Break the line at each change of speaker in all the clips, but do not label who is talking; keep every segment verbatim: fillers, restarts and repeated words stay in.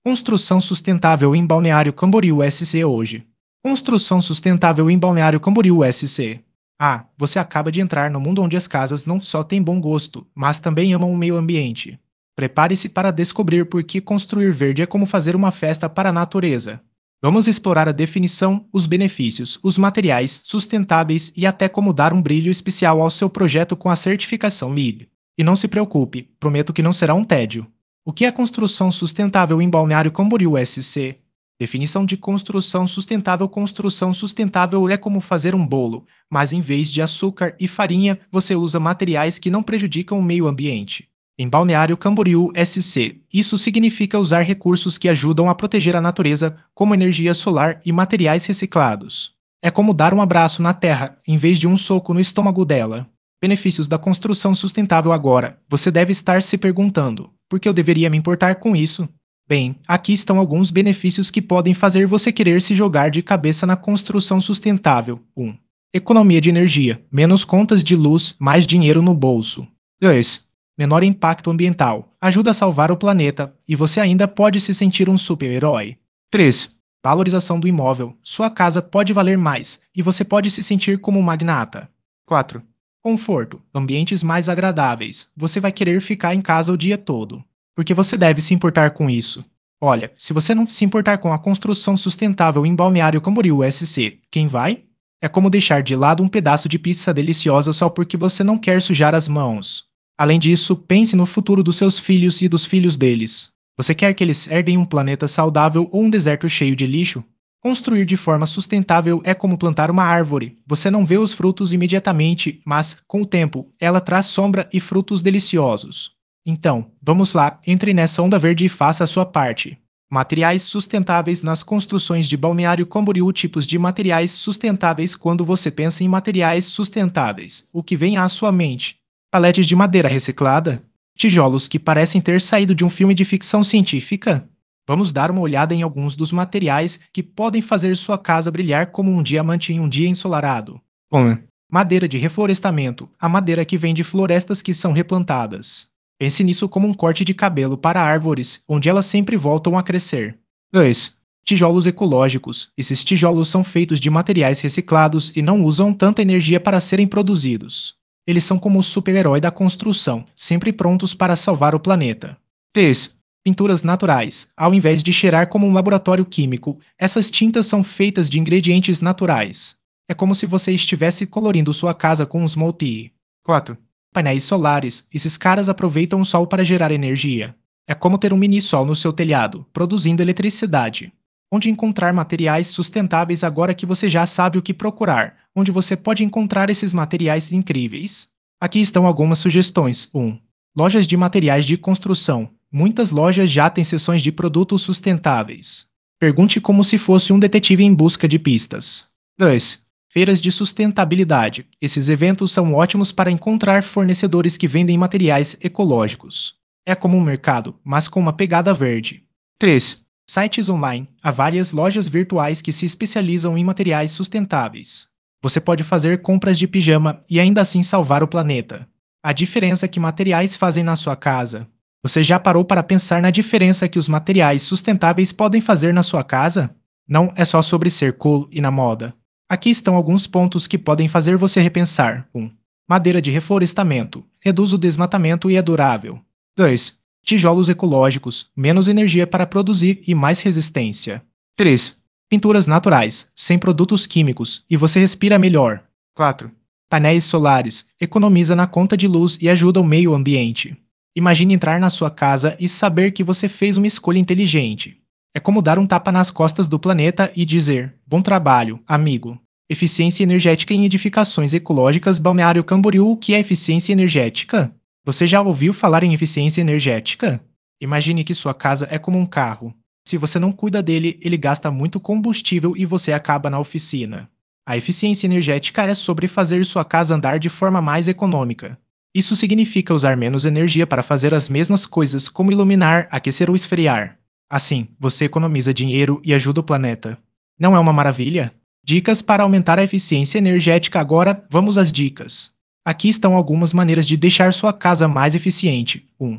Construção sustentável em Balneário Camboriú S C hoje. Construção sustentável em Balneário Camboriú S C. Ah, você acaba de entrar no mundo onde as casas não só têm bom gosto, mas também amam o meio ambiente. Prepare-se para descobrir por que construir verde é como fazer uma festa para a natureza. Vamos explorar a definição, os benefícios, os materiais sustentáveis e até como dar um brilho especial ao seu projeto com a certificação L E E D. E não se preocupe, prometo que não será um tédio. O que é construção sustentável em Balneário Camboriú S C? Definição de construção sustentável. Construção sustentável é como fazer um bolo, mas em vez de açúcar e farinha, você usa materiais que não prejudicam o meio ambiente. Em Balneário Camboriú S C, isso significa usar recursos que ajudam a proteger a natureza, como energia solar e materiais reciclados. É como dar um abraço na terra, em vez de um soco no estômago dela. Benefícios da construção sustentável agora. Você deve estar se perguntando: por que eu deveria me importar com isso? Bem, aqui estão alguns benefícios que podem fazer você querer se jogar de cabeça na construção sustentável. um. Economia de energia. Menos contas de luz, mais dinheiro no bolso. dois. Menor impacto ambiental. Ajuda a salvar o planeta, e você ainda pode se sentir um super-herói. três. Valorização do imóvel. Sua casa pode valer mais, e você pode se sentir como um magnata. quatro. Conforto. Ambientes mais agradáveis. Você vai querer ficar em casa o dia todo. Porque você deve se importar com isso. Olha, se você não se importar com a construção sustentável em Balneário Camboriú S C, quem vai? É como deixar de lado um pedaço de pizza deliciosa só porque você não quer sujar as mãos. Além disso, pense no futuro dos seus filhos e dos filhos deles. Você quer que eles herdem um planeta saudável ou um deserto cheio de lixo? Construir de forma sustentável é como plantar uma árvore. Você não vê os frutos imediatamente, mas, com o tempo, ela traz sombra e frutos deliciosos. Então, vamos lá, entre nessa onda verde e faça a sua parte. Materiais sustentáveis nas construções de Balneário Camboriú. Tipos de materiais sustentáveis. Quando você pensa em materiais sustentáveis, o que vem à sua mente? Paletes de madeira reciclada? Tijolos que parecem ter saído de um filme de ficção científica? Vamos dar uma olhada em alguns dos materiais que podem fazer sua casa brilhar como um diamante em um dia ensolarado. um. Madeira de reflorestamento. A madeira que vem de florestas que são replantadas. Pense nisso como um corte de cabelo para árvores, onde elas sempre voltam a crescer. dois. Tijolos ecológicos. Esses tijolos são feitos de materiais reciclados e não usam tanta energia para serem produzidos. Eles são como o super-herói da construção, sempre prontos para salvar o planeta. três. Pinturas naturais. Ao invés de cheirar como um laboratório químico, essas tintas são feitas de ingredientes naturais. É como se você estivesse colorindo sua casa com um smoothie. quatro. Painéis solares. Esses caras aproveitam o sol para gerar energia. É como ter um mini-sol no seu telhado, produzindo eletricidade. Onde encontrar materiais sustentáveis agora que você já sabe o que procurar? Onde você pode encontrar esses materiais incríveis? Aqui estão algumas sugestões. um. Lojas de materiais de construção. Muitas lojas já têm seções de produtos sustentáveis. Pergunte como se fosse um detetive em busca de pistas. dois. Feiras de sustentabilidade. Esses eventos são ótimos para encontrar fornecedores que vendem materiais ecológicos. É como um mercado, mas com uma pegada verde. três. Sites online. Há várias lojas virtuais que se especializam em materiais sustentáveis. Você pode fazer compras de pijama e ainda assim salvar o planeta. A diferença que materiais fazem na sua casa. Você já parou para pensar na diferença que os materiais sustentáveis podem fazer na sua casa? Não é só sobre ser cool e na moda. Aqui estão alguns pontos que podem fazer você repensar. um. Madeira de reflorestamento. Reduz o desmatamento e é durável. dois. Tijolos ecológicos. Menos energia para produzir e mais resistência. três. Pinturas naturais. Sem produtos químicos. E você respira melhor. quatro. Painéis solares. Economiza na conta de luz e ajuda o meio ambiente. Imagine entrar na sua casa e saber que você fez uma escolha inteligente. É como dar um tapa nas costas do planeta e dizer: bom trabalho, amigo. Eficiência energética em edificações ecológicas. Balneário Camboriú. O que é eficiência energética? Você já ouviu falar em eficiência energética? Imagine que sua casa é como um carro. Se você não cuida dele, ele gasta muito combustível e você acaba na oficina. A eficiência energética é sobre fazer sua casa andar de forma mais econômica. Isso significa usar menos energia para fazer as mesmas coisas, como iluminar, aquecer ou esfriar. Assim, você economiza dinheiro e ajuda o planeta. Não é uma maravilha? Dicas para aumentar a eficiência energética. Agora, vamos às dicas. Aqui estão algumas maneiras de deixar sua casa mais eficiente. um.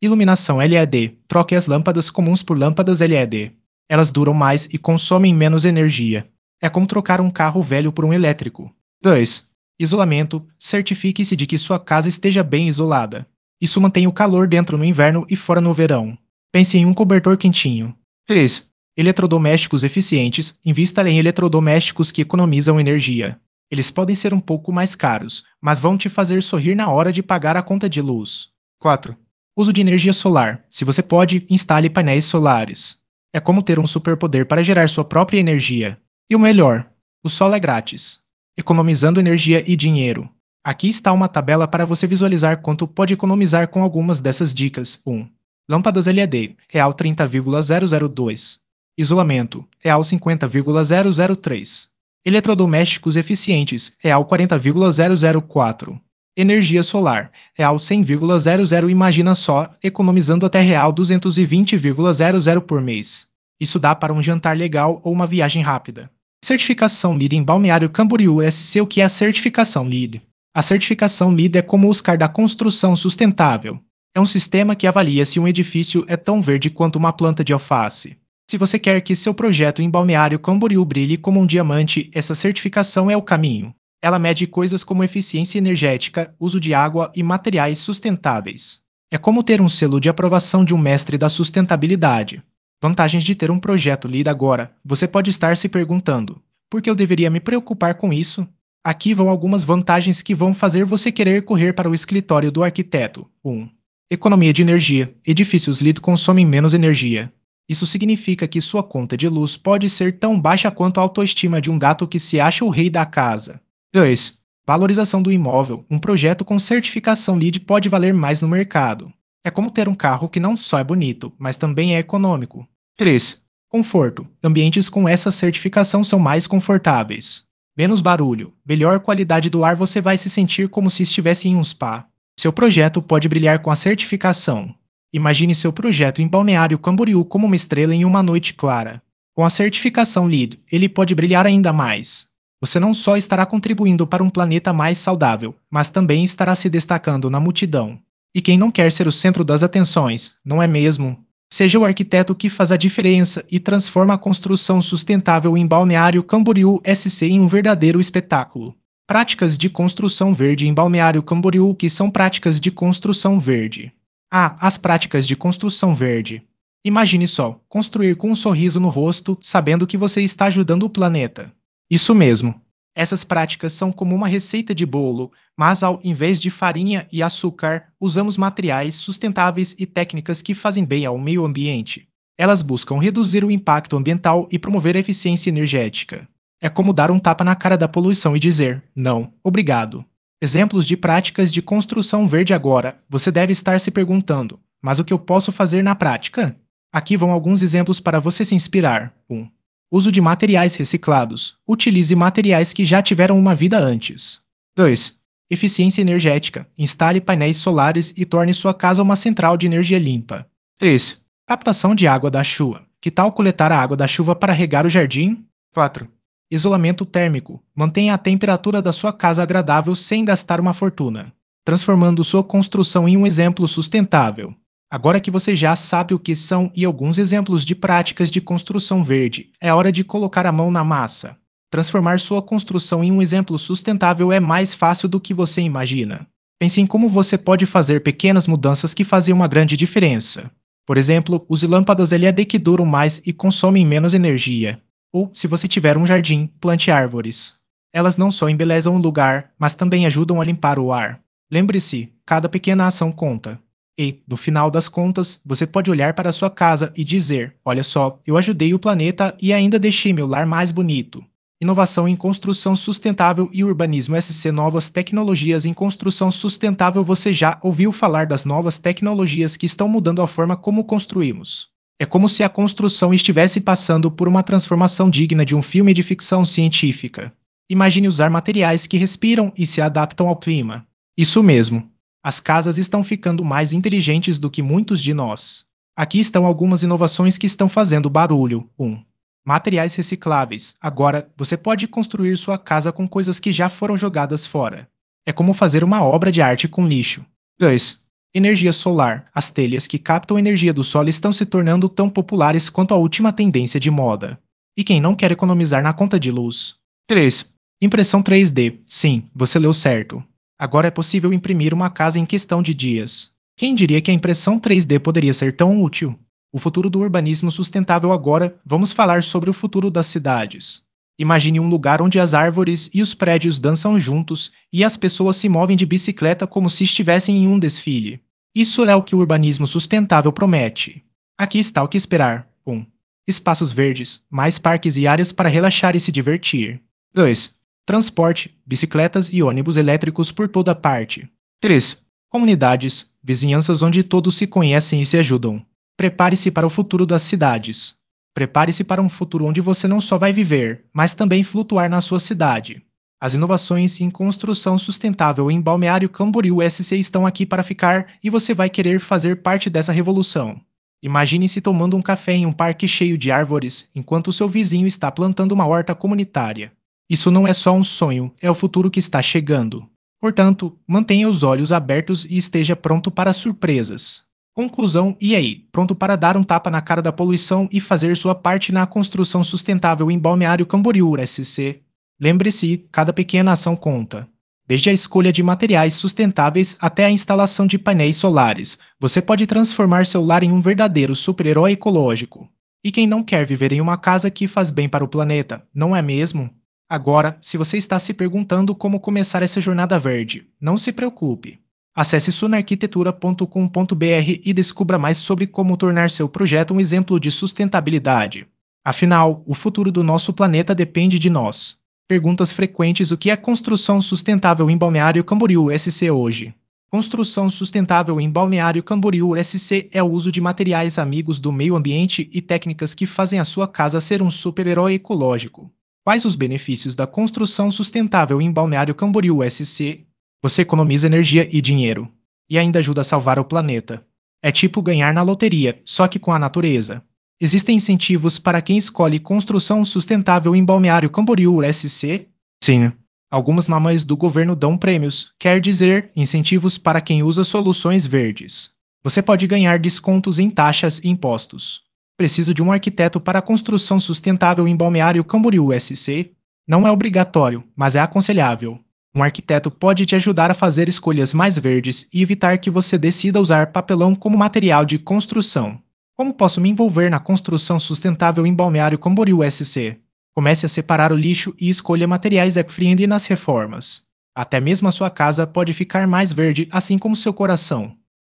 Iluminação L E D. Troque as lâmpadas comuns por lâmpadas L E D. Elas duram mais e consomem menos energia. É como trocar um carro velho por um elétrico. dois. Isolamento. Certifique-se de que sua casa esteja bem isolada. Isso mantém o calor dentro no inverno e fora no verão. Pense em um cobertor quentinho. três. Eletrodomésticos eficientes. Invista em eletrodomésticos que economizam energia. Eles podem ser um pouco mais caros, mas vão te fazer sorrir na hora de pagar a conta de luz. quatro. Uso de energia solar. Se você pode, instale painéis solares. É como ter um superpoder para gerar sua própria energia. E o melhor, o sol é grátis, economizando energia e dinheiro. Aqui está uma tabela para você visualizar quanto pode economizar com algumas dessas dicas. um. Lâmpadas L E D, real trinta vírgula zero zero dois. Isolamento, real cinquenta vírgula zero zero três. Eletrodomésticos eficientes, real quarenta vírgula zero zero quatro. Energia solar, real cem vírgula zero zero. Imagina só, economizando até real duzentos e vinte vírgula zero zero por mês. Isso dá para um jantar legal ou uma viagem rápida. Certificação LEED em Balneário Camboriú S C. O que é a certificação LEED? A certificação LEED é como o Oscar da construção sustentável. É um sistema que avalia se um edifício é tão verde quanto uma planta de alface. Se você quer que seu projeto em Balneário Camboriú brilhe como um diamante, essa certificação é o caminho. Ela mede coisas como eficiência energética, uso de água e materiais sustentáveis. É como ter um selo de aprovação de um mestre da sustentabilidade. Vantagens de ter um projeto LEED agora. Você pode estar se perguntando: por que eu deveria me preocupar com isso? Aqui vão algumas vantagens que vão fazer você querer correr para o escritório do arquiteto. um. Economia de energia. Edifícios LEED consomem menos energia. Isso significa que sua conta de luz pode ser tão baixa quanto a autoestima de um gato que se acha o rei da casa. dois. Valorização do imóvel. Um projeto com certificação LEED pode valer mais no mercado. É como ter um carro que não só é bonito, mas também é econômico. três. Conforto. Ambientes com essa certificação são mais confortáveis. Menos barulho, melhor qualidade do ar. Você vai se sentir como se estivesse em um spa. Seu projeto pode brilhar com a certificação. Imagine seu projeto em Balneário Camboriú como uma estrela em uma noite clara. Com a certificação LEED, ele pode brilhar ainda mais. Você não só estará contribuindo para um planeta mais saudável, mas também estará se destacando na multidão. E quem não quer ser o centro das atenções, não é mesmo? Seja o arquiteto que faz a diferença e transforma a construção sustentável em Balneário Camboriú S C em um verdadeiro espetáculo. Práticas de construção verde em Balneário Camboriú. O que são práticas de construção verde? Ah, as práticas de construção verde. Imagine só, construir com um sorriso no rosto, sabendo que você está ajudando o planeta. Isso mesmo. Essas práticas são como uma receita de bolo, mas ao invés de farinha e açúcar, usamos materiais sustentáveis e técnicas que fazem bem ao meio ambiente. Elas buscam reduzir o impacto ambiental e promover a eficiência energética. É como dar um tapa na cara da poluição e dizer: não, obrigado. Exemplos de práticas de construção verde agora. Você deve estar se perguntando: mas o que eu posso fazer na prática? Aqui vão alguns exemplos para você se inspirar. um. Uso de materiais reciclados. Utilize materiais que já tiveram uma vida antes. dois. Eficiência energética. Instale painéis solares e torne sua casa uma central de energia limpa. três. Captação de água da chuva. Que tal coletar a água da chuva para regar o jardim? quatro. Isolamento térmico. Mantenha a temperatura da sua casa agradável sem gastar uma fortuna, transformando sua construção em um exemplo sustentável. Agora que você já sabe o que são e alguns exemplos de práticas de construção verde, é hora de colocar a mão na massa. Transformar sua construção em um exemplo sustentável é mais fácil do que você imagina. Pense em como você pode fazer pequenas mudanças que fazem uma grande diferença. Por exemplo, use lâmpadas L E D que duram mais e consomem menos energia. Ou, se você tiver um jardim, plante árvores. Elas não só embelezam o lugar, mas também ajudam a limpar o ar. Lembre-se, cada pequena ação conta. E, no final das contas, você pode olhar para a sua casa e dizer: olha só, eu ajudei o planeta e ainda deixei meu lar mais bonito. Inovação em construção sustentável e urbanismo S C. Novas tecnologias em construção sustentável. Você já ouviu falar das novas tecnologias que estão mudando a forma como construímos? É como se a construção estivesse passando por uma transformação digna de um filme de ficção científica. Imagine usar materiais que respiram e se adaptam ao clima. Isso mesmo. As casas estão ficando mais inteligentes do que muitos de nós. Aqui estão algumas inovações que estão fazendo barulho. um. Materiais recicláveis. Agora, você pode construir sua casa com coisas que já foram jogadas fora. É como fazer uma obra de arte com lixo. dois. Energia solar. As telhas que captam energia do sol estão se tornando tão populares quanto a última tendência de moda. E quem não quer economizar na conta de luz? três. Impressão três D. Sim, você leu certo. Agora é possível imprimir uma casa em questão de dias. Quem diria que a impressão três D poderia ser tão útil? O futuro do urbanismo sustentável agora, vamos falar sobre o futuro das cidades. Imagine um lugar onde as árvores e os prédios dançam juntos e as pessoas se movem de bicicleta como se estivessem em um desfile. Isso é o que o urbanismo sustentável promete. Aqui está o que esperar. um. Espaços verdes, mais parques e áreas para relaxar e se divertir. dois. Transporte, bicicletas e ônibus elétricos por toda parte. três. Comunidades, vizinhanças onde todos se conhecem e se ajudam. Prepare-se para o futuro das cidades. Prepare-se para um futuro onde você não só vai viver, mas também flutuar na sua cidade. As inovações em construção sustentável em Balneário Camboriú S C estão aqui para ficar e você vai querer fazer parte dessa revolução. Imagine-se tomando um café em um parque cheio de árvores, enquanto o seu vizinho está plantando uma horta comunitária. Isso não é só um sonho, é o futuro que está chegando. Portanto, mantenha os olhos abertos e esteja pronto para surpresas. Conclusão: e aí, pronto para dar um tapa na cara da poluição e fazer sua parte na construção sustentável em Balneário Camboriú S C? Lembre-se, cada pequena ação conta. Desde a escolha de materiais sustentáveis até a instalação de painéis solares, você pode transformar seu lar em um verdadeiro super-herói ecológico. E quem não quer viver em uma casa que faz bem para o planeta, não é mesmo? Agora, se você está se perguntando como começar essa jornada verde, não se preocupe. Acesse sunarquitetura ponto com ponto br e descubra mais sobre como tornar seu projeto um exemplo de sustentabilidade. Afinal, o futuro do nosso planeta depende de nós. Perguntas frequentes: o que é construção sustentável em Balneário Camboriú S C hoje? Construção sustentável em Balneário Camboriú S C é o uso de materiais amigos do meio ambiente e técnicas que fazem a sua casa ser um super-herói ecológico. Quais os benefícios da construção sustentável em Balneário Camboriú S C? Você economiza energia e dinheiro. E ainda ajuda a salvar o planeta. É tipo ganhar na loteria, só que com a natureza. Existem incentivos para quem escolhe construção sustentável em Balneário Camboriú S C? Sim. Algumas mamães do governo dão prêmios, quer dizer, incentivos para quem usa soluções verdes. Você pode ganhar descontos em taxas e impostos. Precisa de um arquiteto para a construção sustentável em Balneário Camboriú S C? Não é obrigatório, mas é aconselhável. Um arquiteto pode te ajudar a fazer escolhas mais verdes e evitar que você decida usar papelão como material de construção. Como posso me envolver na construção sustentável em Balneário Camboriú S C? Comece a separar o lixo e escolha materiais eco-friendly nas reformas. Até mesmo a sua casa pode ficar mais verde, assim como seu coração.